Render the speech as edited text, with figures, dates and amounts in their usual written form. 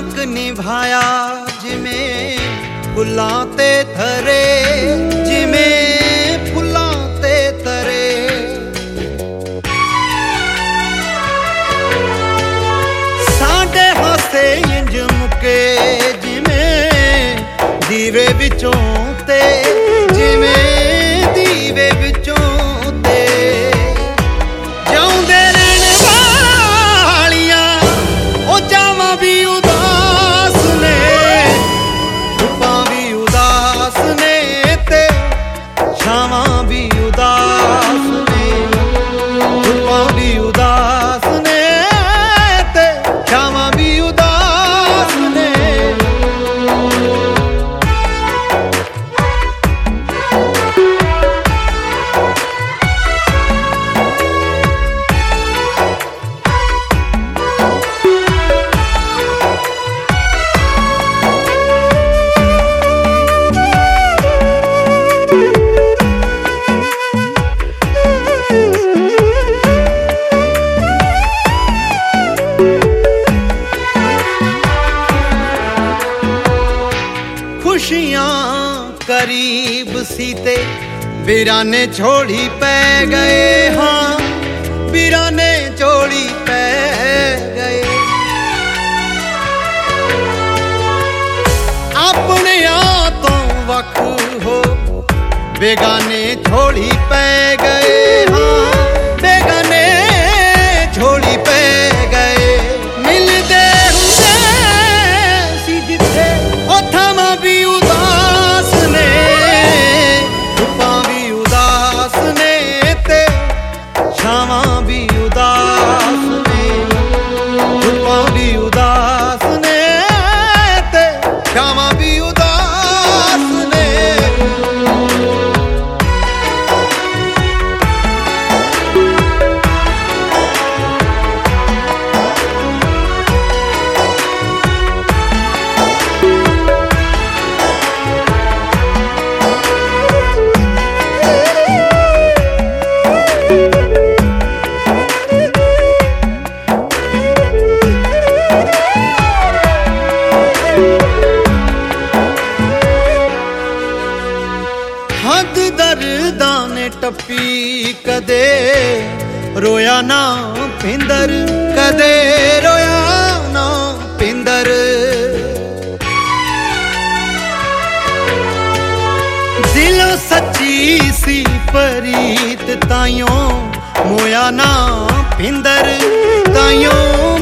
हक निभाया जिमें फुल्लां ते थरे, जिमें फुल्लां ते थरे। साडे हासे इंज मुके जिमें दीवे विचों ते, जिमें दीवे विचों ते। जाउंदे रहण वालियां ओ जावां भी उदास ने, धुप्पां भी उदास ने ते छावां भी उदास ने, धुप्पां भी उदास ने ते छावां भी उदास ने। खुशियां करीब सी ते वीराने झोली पै गए, हाँ वीराने झोली पै गए। अपने आप तो वख हो बेगाने झोली पै गए, हाँ बेगाने झोली पै गए। मिलदे हुंदे सी जिथे ओथां भी उदास ने, धुप्पां भी उदास ने ते छावां भी उदास ने, धुप्पां भी उदास ने ते छावां भी उदास ने। हद दर्दां ने टप्पी कदे रोया ना पिंदर, कदे रोया ना पिंदर। दिलों सच्ची सी परीत ताइयों मोया ना पिंदर, ताइयों